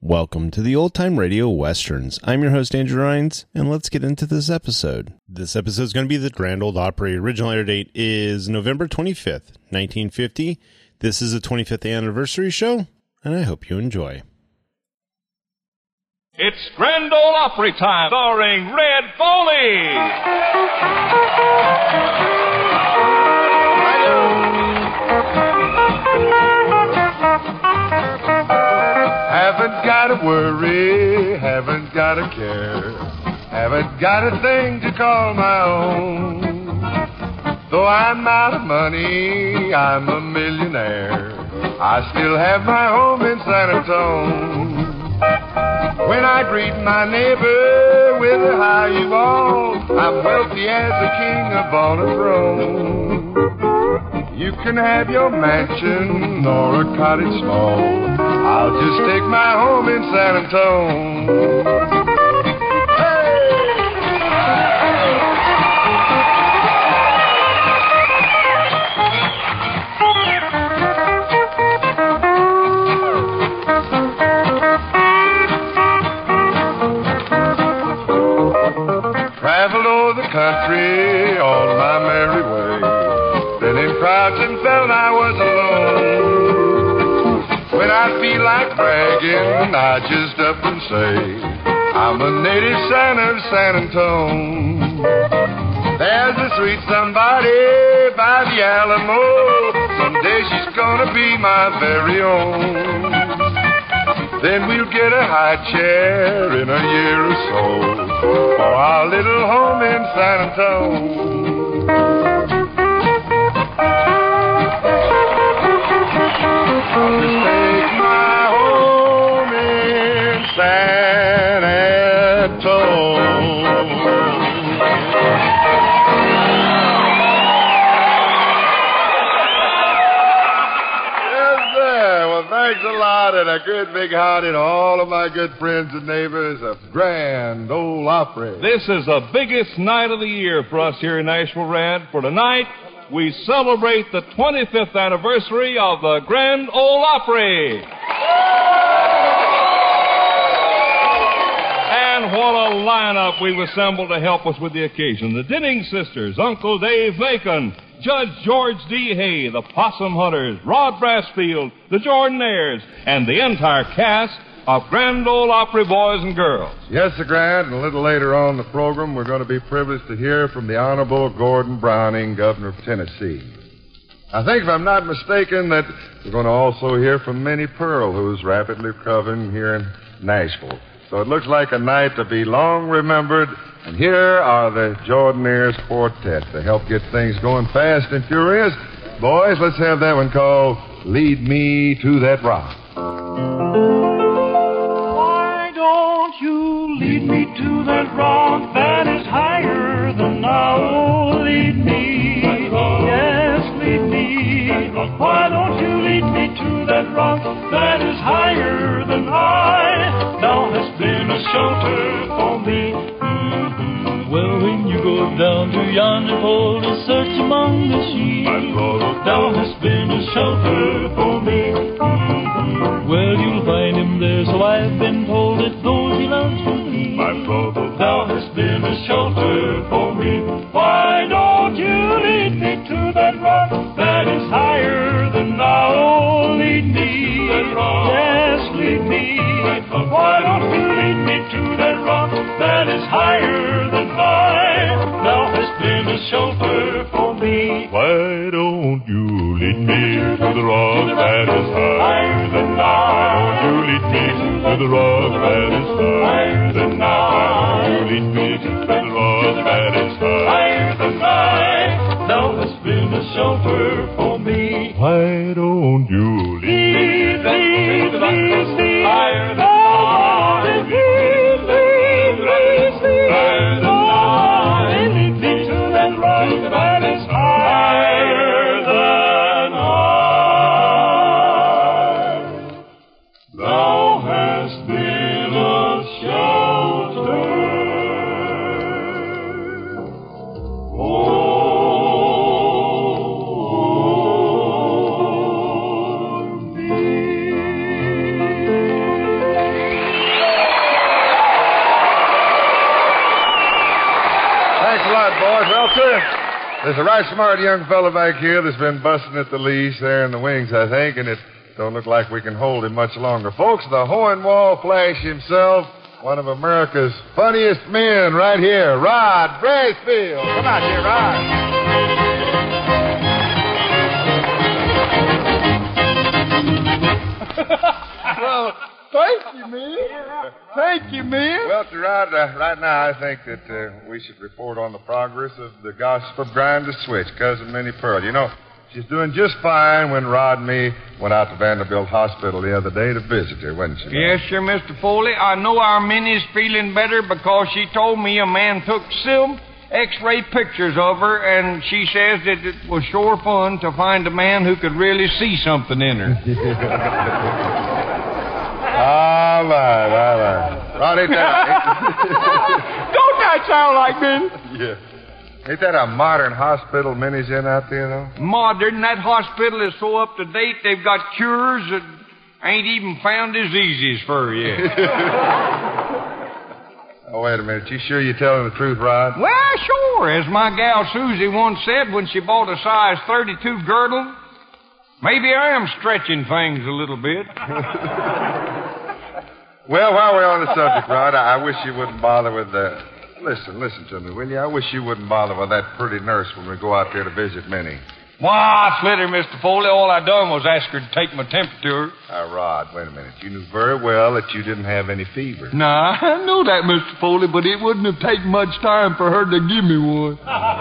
Welcome to the Old Time Radio Westerns. I'm your host, Andrew Rines, and let's get into this episode. This episode is going to be the Grand Ole Opry. Original air date is November 25th, 1950. This is a 25th anniversary show, and I hope you enjoy. It's Grand Ole Opry time, starring Red Foley. Haven't got to worry, haven't got to care, haven't got a thing to call my own. Though I'm out of money, I'm a millionaire, I still have my home in San Antone. When I greet my neighbor with a how you all, I'm wealthy as a king upon a throne. You can have your mansion or a cottage small, I'll just take my home in San Antone. Traveled over the country on my merry way, been in crowds and felt I was alone. When I feel like bragging, I just up and say, I'm a native son of San Antone. There's a sweet somebody by the Alamo, someday she's gonna be my very own. Then we'll get a high chair in a year or so for our little home in San Antone. I'll just take my home in San Antone. Thanks a lot, and a good big howdy to all of my good friends and neighbors of Grand Ole Opry. This is the biggest night of the year for us here in Nashville, Red. For tonight, we celebrate the 25th anniversary of the Grand Ole Opry. And what a lineup we've assembled to help us with the occasion. The Denning Sisters, Uncle Dave Macon, Judge George D. Hay, the Possum Hunters, Rod Brassfield, the Jordanaires, and the entire cast of Grand Ole Opry boys and girls. Yes, sir, Grant, and a little later on in the program, we're going to be privileged to hear from the Honorable Gordon Browning, Governor of Tennessee. I think, if I'm not mistaken, that we're going to also hear from Minnie Pearl, who's rapidly recovering here in Nashville. So it looks like a night to be long remembered. And here are the Jordanaires Quartet to help get things going fast and furious. Boys, let's have that one called Lead Me to That Rock. Why don't you lead me to that rock that is higher than now? Lead me, yes, lead me. Why don't you lead me to that rock that is higher than I? Thou hast been a shelter for me. Well, when you go down to yonder pole to search among the sheep, thou hast been a shelter for me. Well, you'll find him there, so I've been told that those he loves to leave. Thou hast been a shelter for me. Why don't you lead me to that rock that is higher than thou? Lead me, yes, lead me. Why don't you lead me to that rock that is higher than I? Thou hast been a shelter for me. Why don't you lead me to the rock that is higher than I? Why don't you lead me to the rock that is higher than I? You lead me to the rock that is higher than I. Thou hast been a shelter for me. Why don't you lead me to the rock that is higher than I? That is higher than I. Thou hast been a thanks a lot, boys. Well, sir, there's a right smart young fella back here that's been busting at the leash there in the wings, I think, and it don't look like we can hold him much longer. Folks, the Hohenwald Flash himself, one of America's funniest men right here, Rod Brasfield. Come out here, Rod. Well, thank you, man. Thank you, man. Well, Sir Rod, right now I think that we should report on the progress of the gossip of Grinder Switch, Cousin Minnie Pearl. You know, she's doing just fine when Rod and me went out to Vanderbilt Hospital the other day to visit her, wasn't she? Yes, sir, Mr. Foley. I know our Minnie's feeling better because she told me a man took some X-ray pictures of her, and she says that it was sure fun to find a man who could really see something in her. All right. Rod, ain't that... Don't that sound like Minnie? Yeah. Ain't that a modern hospital Minnie's in out there, though? Modern. That hospital is so up to date, they've got cures that ain't even found diseases for her yet. Oh, wait a minute. You sure you're telling the truth, Rod? Well, sure. As my gal Susie once said when she bought a size 32 girdle, maybe I am stretching things a little bit. Well, while we're on the subject, Rod, I wish you wouldn't bother with the... Listen to me, will you? I wish you wouldn't bother with that pretty nurse when we go out there to visit Minnie. Why, Flitter, Mr. Foley, all I done was ask her to take my temperature. Rod, wait a minute. You knew very well that you didn't have any fever. Nah, I know that, Mr. Foley, but it wouldn't have taken much time for her to give me one.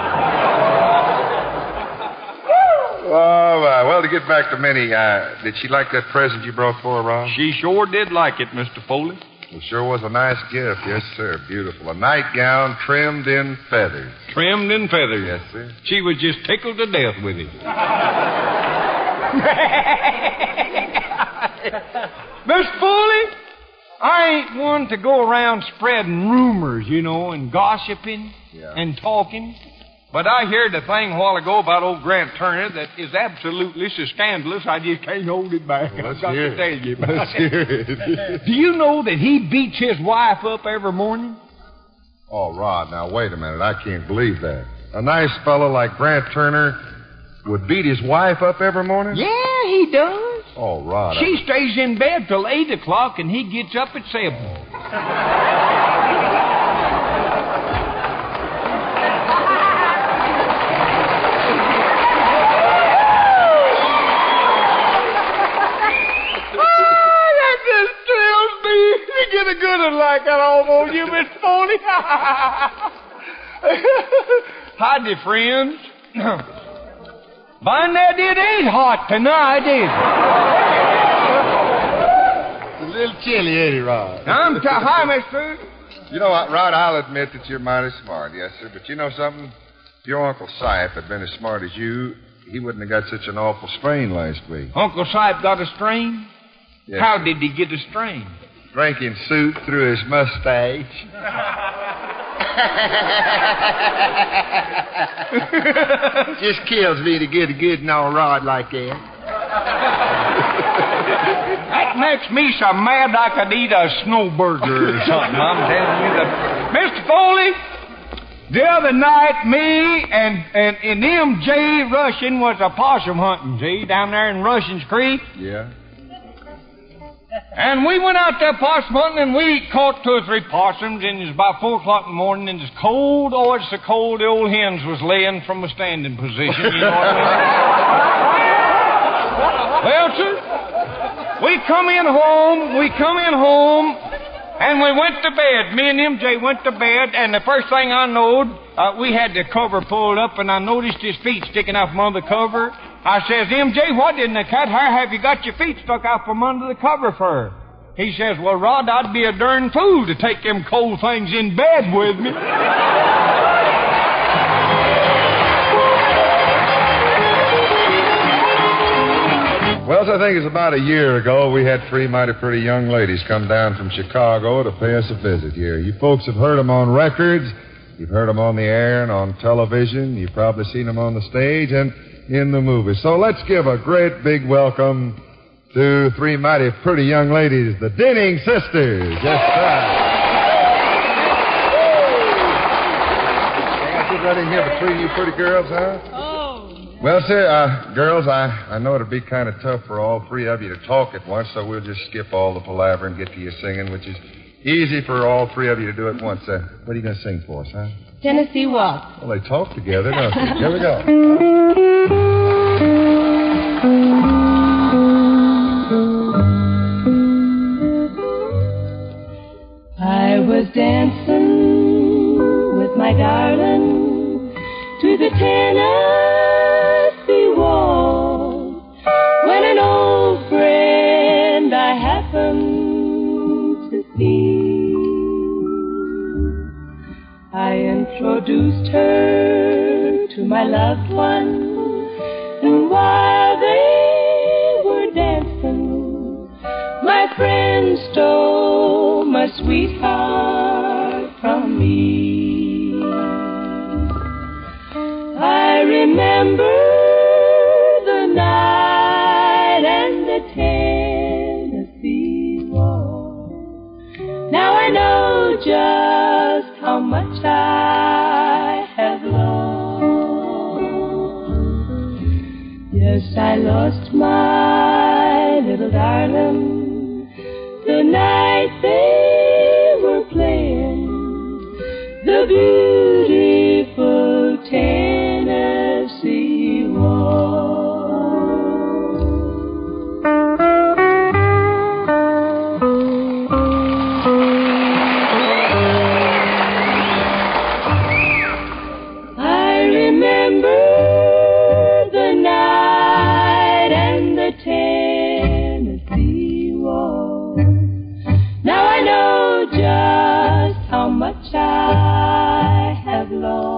All right. Well, to get back to Minnie, did she like that present you brought for her, Ron? She sure did like it, Mr. Foley. It sure was a nice gift. Yes, sir. Beautiful. A nightgown trimmed in feathers. Trimmed in feathers. Yes, sir. She was just tickled to death with it. Miss Foley, I ain't one to go around spreading rumors, you know, and gossiping and talking. But I heard a thing a while ago about old Grant Turner that is absolutely so scandalous I just can't hold it back. Well, I've got to tell you about Let's hear it. Do you know that he beats his wife up every morning? Oh, Rod, now wait a minute. I can't believe that. A nice fellow like Grant Turner would beat his wife up every morning? Yeah, he does. Oh, Rod. She stays in bed till 8 o'clock and he gets up at 7. Get a good one like that on you, Miss Foley. Howdy, friends. Find that it ain't hot tonight, is it? It's a little chilly, ain't it, Rod? Hi, mister. You know what, Rod, I'll admit that you're mighty smart, yes, sir. But you know something? If your Uncle Sipe had been as smart as you, he wouldn't have got such an awful strain last week. Uncle Sipe got a strain? Yes, How sir. did he get a strain? Drinking soup through his mustache. Just kills me to get a good and all rod like that. That makes me so mad I could eat a snow burger or something. I'm telling you that. Mr. Foley, the other night, me and M.J. Rushing was a possum hunting, see, down there in Rushing's Creek. Yeah? And we went out there possum hunting, and we caught 2 or 3 possums, and it was about 4 o'clock in the morning, and it's cold. Oh, it's so cold, the old hens was laying from a standing position, you know what I mean? Well, sir, we come in home, and we went to bed. Me and MJ went to bed, and the first thing I knowed, we had the cover pulled up, and I noticed his feet sticking out from under the cover. I says, MJ, what in the cat hair have you got your feet stuck out from under the cover for? He says, well, Rod, I'd be a darn fool to take them cold things in bed with me. Well, I think it's about a year ago, we had 3 mighty pretty young ladies come down from Chicago to pay us a visit here. You folks have heard them on records. You've heard them on the air and on television. You've probably seen them on the stage and in the movies. So let's give a great big welcome to 3 mighty pretty young ladies, the Denning Sisters. Yes, sir. right in here between you pretty girls, huh? Oh. Well, sir, girls, I know it'll be kind of tough for all three of you to talk at once, so we'll just skip all the palaver and get to your singing, which is easy for all three of you to do at once. What are you going to sing for us, huh? Tennessee Waltz. Well, they talk together, don't they? Here we go. I was dancing with my darling to the Tennessee Waltz when an old friend I happened to see. I introduced her to my loved one, and while they were dancing, my friend stole my sweetheart from me. I remember the night and the Tennessee Waltz. Now I know just how much I have lost. Yes, I lost my little darling the night they were playing the beautiful Tennessee Waltz. I remember the night and the Tennessee Waltz. Now I know just how much I have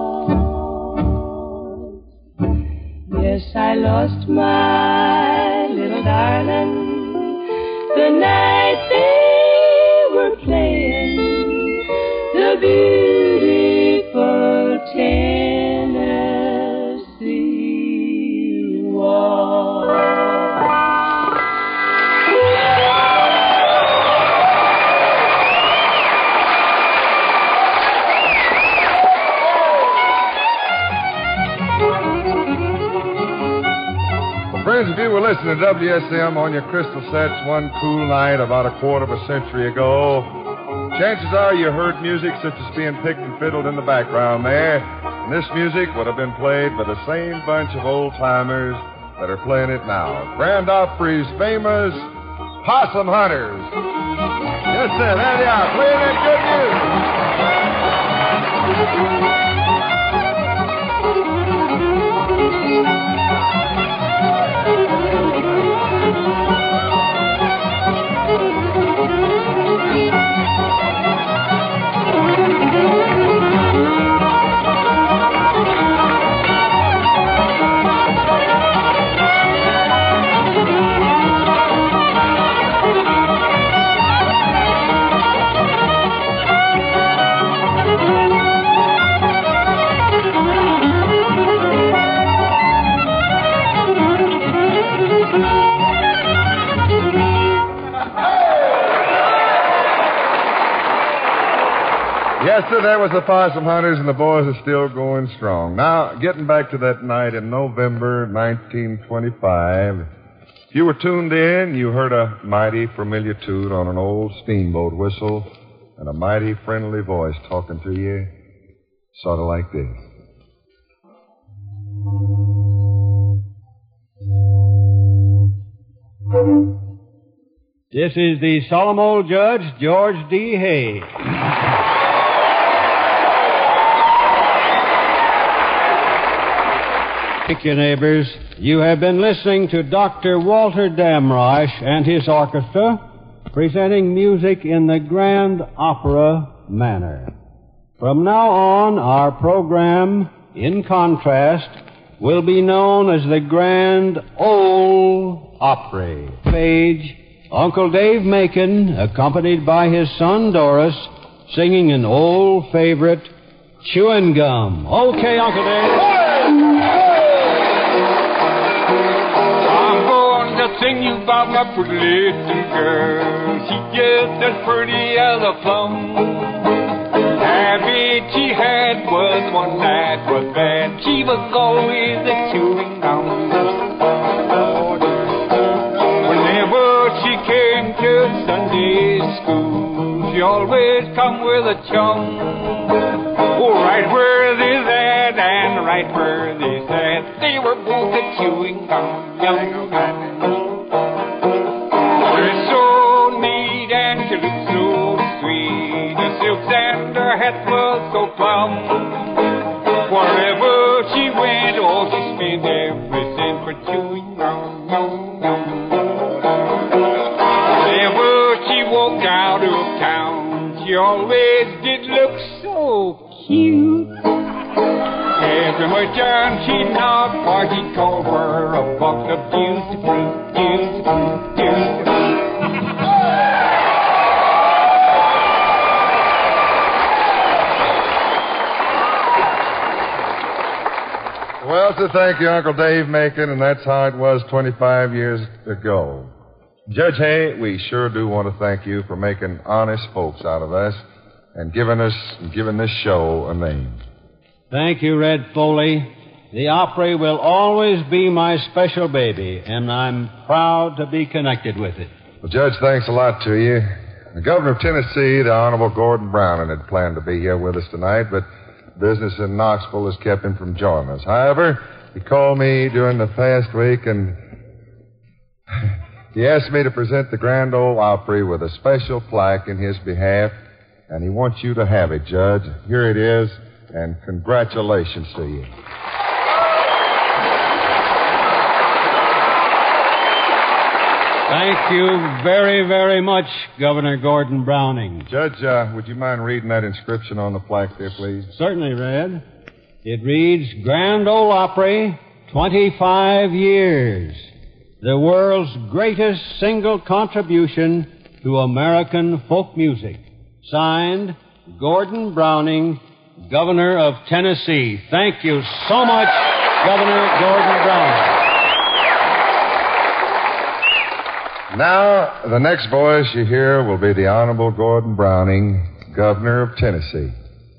lost. Yes, I lost my little darling the night they were playing the beautiful Tennessee Waltz. Friends, if you were listening to WSM on your crystal sets one cool night about a quarter of a century ago, chances are you heard music such as being picked and fiddled in the background there. And this music would have been played by the same bunch of old-timers that are playing it now. Grand Opry's famous Possum Hunters. Yes, sir, there they are, playing that good music. Yes, sir, there was the Possum Hunters, and the boys are still going strong. Now, getting back to that night in November 1925, if you were tuned in, you heard a mighty familiar tune on an old steamboat whistle and a mighty friendly voice talking to you, sort of like this. This is the solemn old judge, George D. Hay. Thank you, neighbors. You have been listening to Dr. Walter Damrosch and his orchestra presenting music in the grand opera manner. From now on, our program, in contrast, will be known as the Grand Ole Opry. Page, Uncle Dave Macon, accompanied by his son Doris, singing an old favorite, Chewing Gum. Okay, Uncle Dave. Sing you about my pretty little girl. She just as pretty as a plum. Habit she had was one night. was bad. She was always a chewing gum. Whenever she came to Sunday school, she always come with a chum. Oh, right where they sat and right where they sat, they were both a chewing gum. Yum, yum. Dressed so neat and she looked so sweet, her silks and her hat was so plump. Wherever she went, oh, she spent every cent for chewing gum. Yum, yum. Whenever she walked out of town, she always did look so cute. Every merchant she knocked for, he'd call her a box of juicy fruit, juicy fruit, juicy fruit. Well, so thank you, Uncle Dave Macon, and that's how it was 25 years ago. Judge Hay, we sure do want to thank you for making honest folks out of us and giving this show a name. Thank you, Red Foley. The Opry will always be my special baby, and I'm proud to be connected with it. Well, Judge, thanks a lot to you. The governor of Tennessee, the Honorable Gordon Browning, had planned to be here with us tonight, but business in Knoxville has kept him from joining us. However, he called me during the past week, and he asked me to present the Grand Ole Opry with a special plaque in his behalf, and he wants you to have it, Judge. Here it is, and congratulations to you. Thank you very, very much, Governor Gordon Browning. Judge, would you mind reading that inscription on the plaque there, please? Certainly, Red. It reads, Grand Ole Opry, 25 years. The world's greatest single contribution to American folk music. Signed, Gordon Browning, Governor of Tennessee. Thank you so much, Governor Gordon Browning. Now, the next voice you hear will be the Honorable Gordon Browning, Governor of Tennessee.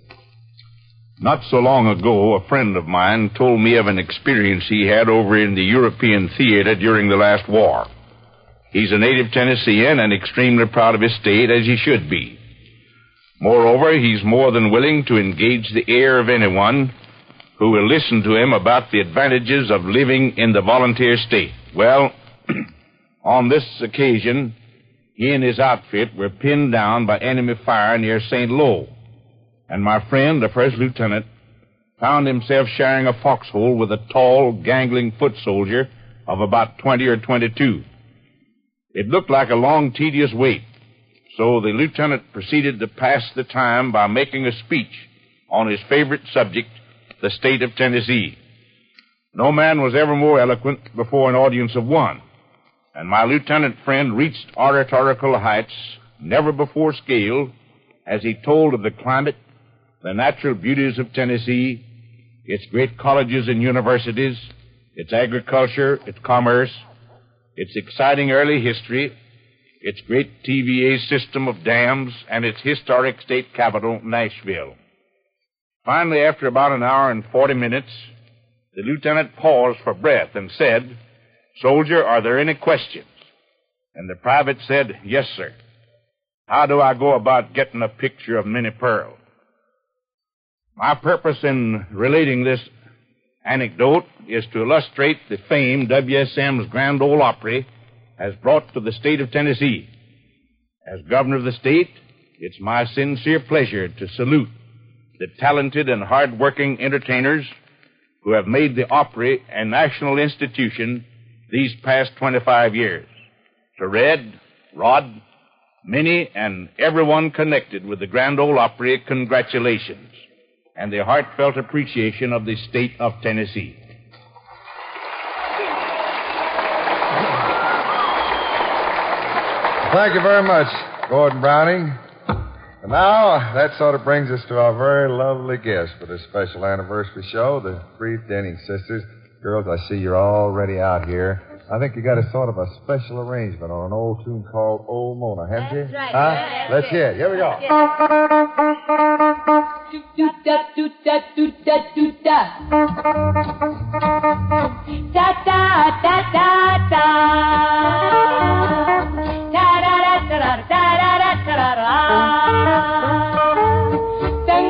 Not so long ago, a friend of mine told me of an experience he had over in the European theater during the last war. He's a native Tennessean and extremely proud of his state, as he should be. Moreover, he's more than willing to engage the ear of anyone who will listen to him about the advantages of living in the volunteer state. Well, on this occasion, he and his outfit were pinned down by enemy fire near St. Lo, and my friend, the first lieutenant, found himself sharing a foxhole with a tall, gangling foot soldier of about 20 or 22. It looked like a long, tedious wait, so the lieutenant proceeded to pass the time by making a speech on his favorite subject, the state of Tennessee. No man was ever more eloquent before an audience of one, and my lieutenant friend reached oratorical heights never before scaled as he told of the climate, the natural beauties of Tennessee, its great colleges and universities, its agriculture, its commerce, its exciting early history, its great TVA system of dams, and its historic state capital, Nashville. Finally, after about an hour and 40 minutes, the lieutenant paused for breath and said, "Soldier, are there any questions?" And the private said, "Yes, sir. How do I go about getting a picture of Minnie Pearl?" My purpose in relating this anecdote is to illustrate the fame WSM's Grand Ole Opry has brought to the state of Tennessee. As governor of the state, it's my sincere pleasure to salute the talented and hard-working entertainers who have made the Opry a national institution these past 25 years. To Red, Rod, Minnie, and everyone connected with the Grand Ole Opry, congratulations and the heartfelt appreciation of the state of Tennessee. Thank you very much, Gordon Browning. And now, that sort of brings us to our very lovely guest for this special anniversary show, the three Denning sisters. Girls, I see you're already out here. I think you got a sort of a special arrangement on an old tune called Old Mona, haven't you? That's right. Huh? Yeah, Let's hear it. Here we go. Do da do da do da do da. Da da da da da. Da da da da da da da da da. Dun.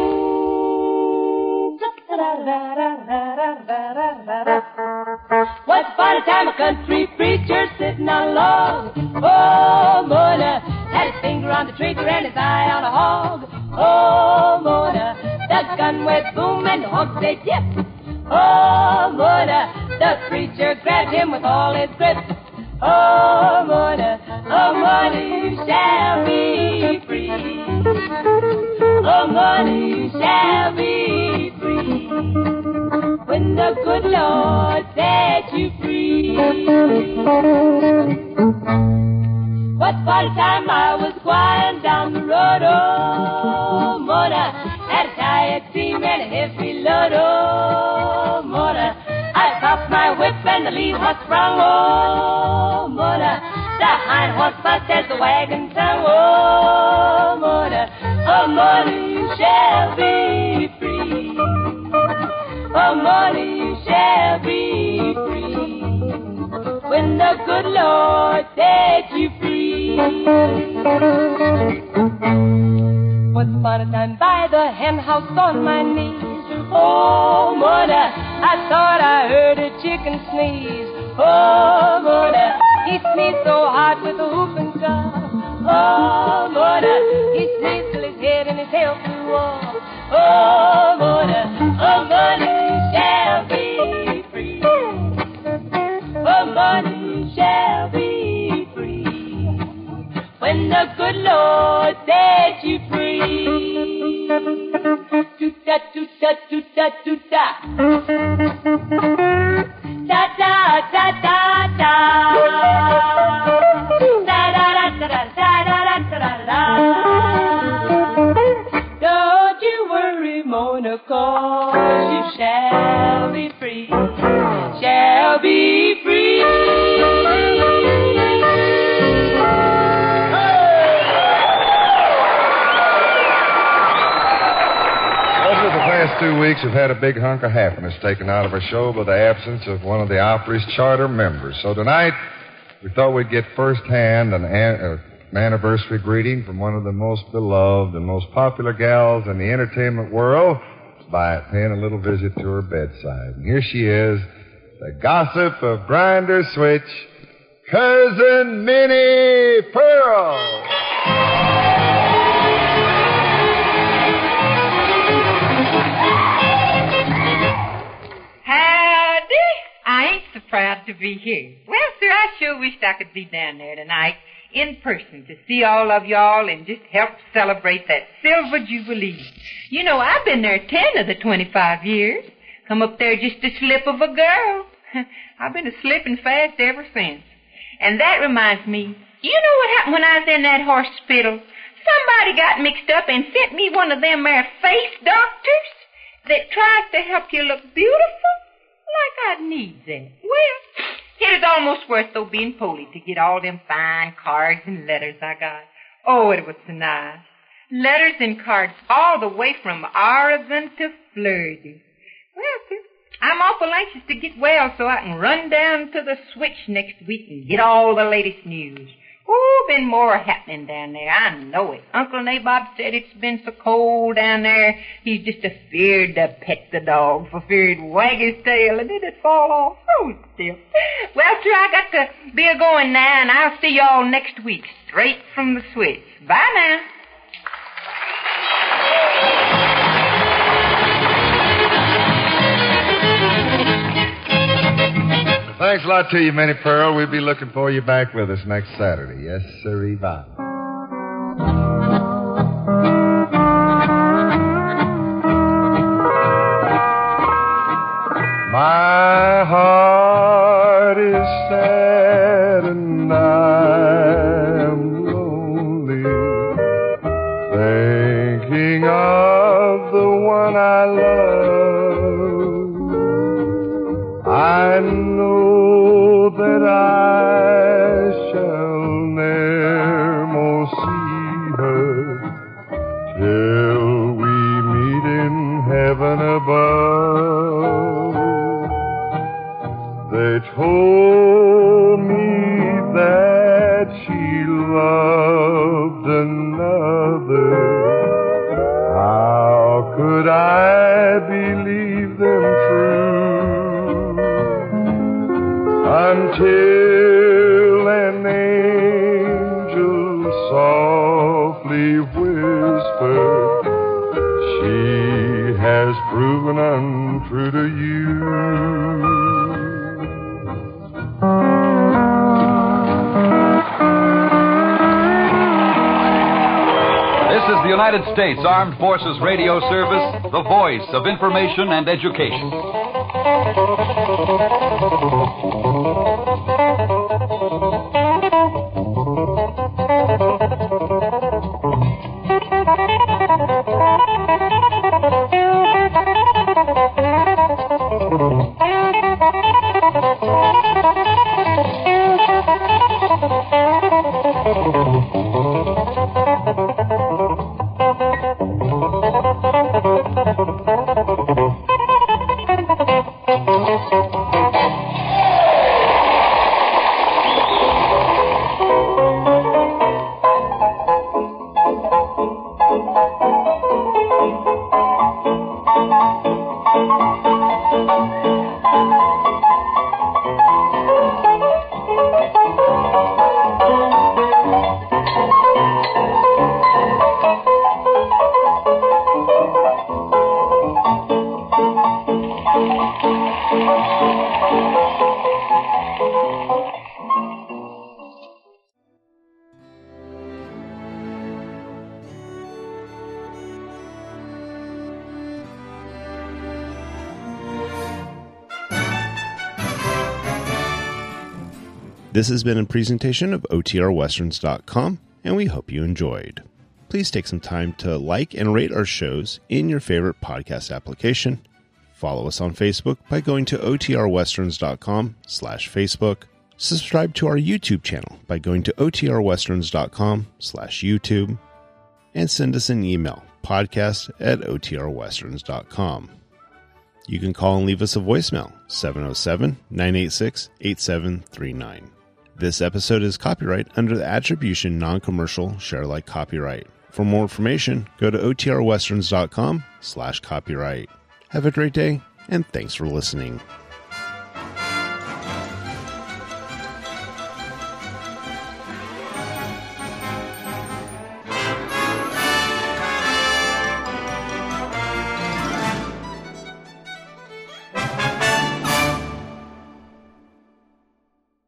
Once upon a time, a country preacher sitting on a log. Oh, Mona, had his finger on the trigger and his eye on a hog. Oh, Mona, the gun went boom and the hog said yep. Oh, Mona, the preacher grabbed him with all his grip. Oh, Mona, you shall be free. Oh, Mona, you shall be free. When the good Lord set you free. Once upon a time I was going down the road, oh, Mona, had a tired team and a heavy load, oh, Mona. I popped my whip and the lead horse sprung, oh, Mona. The hind horse fussed as the wagon tongue, oh, Mona. Oh, Mona, you shall be free. Oh, Mona, you shall be free. When the good Lord set you free. Once upon a time by the hen house on my knees, oh, Mona, I thought I heard a chicken sneeze. Oh, Mona, he sneezed so hard with a whooping cough. Oh, Mona, he sneezed till his head and his tail flew off. Oh, Mona, you shall be free. Oh, Mona, you shall be free. When the good Lord set you free. Toot-da, toot-da, toot-da, toot-da. Da-da-da-da-da. Da-da-da-da-da-da-da-da-da. Don't you worry, Mona, 'cause you shall be free. Shall be free. Over the past 2 weeks, we've had a big hunk of happiness taken out of our show by the absence of one of the Opry's charter members. So tonight, we thought we'd get firsthand an anniversary greeting from one of the most beloved and most popular gals in the entertainment world by paying a little visit to her bedside. And here she is, the gossip of Grinder Switch, Cousin Minnie Pearl. Howdy. I ain't so proud to be here. Well, sir, I sure wished I could be down there tonight in person to see all of y'all and just help celebrate that Silver Jubilee. You know, I've been there 10 of the 25 years. Come up there just a slip of a girl. I've been a slipping fast ever since. And that reminds me, you know what happened when I was in that hospital? Somebody got mixed up and sent me one of them there face doctors that tries to help you look beautiful. Like I'd need that. Well, it is almost worth though being poly to get all them fine cards and letters I got. Oh, it was so nice. Letters and cards all the way from Oregon to Florida. Well, sir, I'm awful anxious to get well so I can run down to the switch next week and get all the latest news. Oh, been more happening down there. I know it. Uncle Nabob said it's been so cold down there, he's just afeard to pet the dog for fear he'd wag his tail and it'd fall off. Oh, still. Well, sir, I got to be a-going now, and I'll see y'all next week, straight from the switch. Bye now. Thanks a lot to you, Minnie Pearl. We'll be looking for you back with us next Saturday. Yes, sirree, bye. My heart is sad and I'm lonely, thinking of the one I love. I know that I shall never more see her till we meet in heaven above. I believe them true until an angel softly whispered, she has proven untrue to you. This is the United States Armed Forces Radio Service, the voice of information and education. This has been a presentation of OTRWesterns.com, and we hope you enjoyed. Please take some time to like and rate our shows in your favorite podcast application. Follow us on Facebook by going to OTRWesterns.com/Facebook. Subscribe to our YouTube channel by going to OTRWesterns.com/YouTube. And send us an email, podcast@OTRWesterns.com. You can call and leave us a voicemail, 707-986-8739. This episode is copyright under the Attribution Non-Commercial Share-alike copyright. For more information, go to OTRWesterns.com/copyright. Have a great day, and thanks for listening.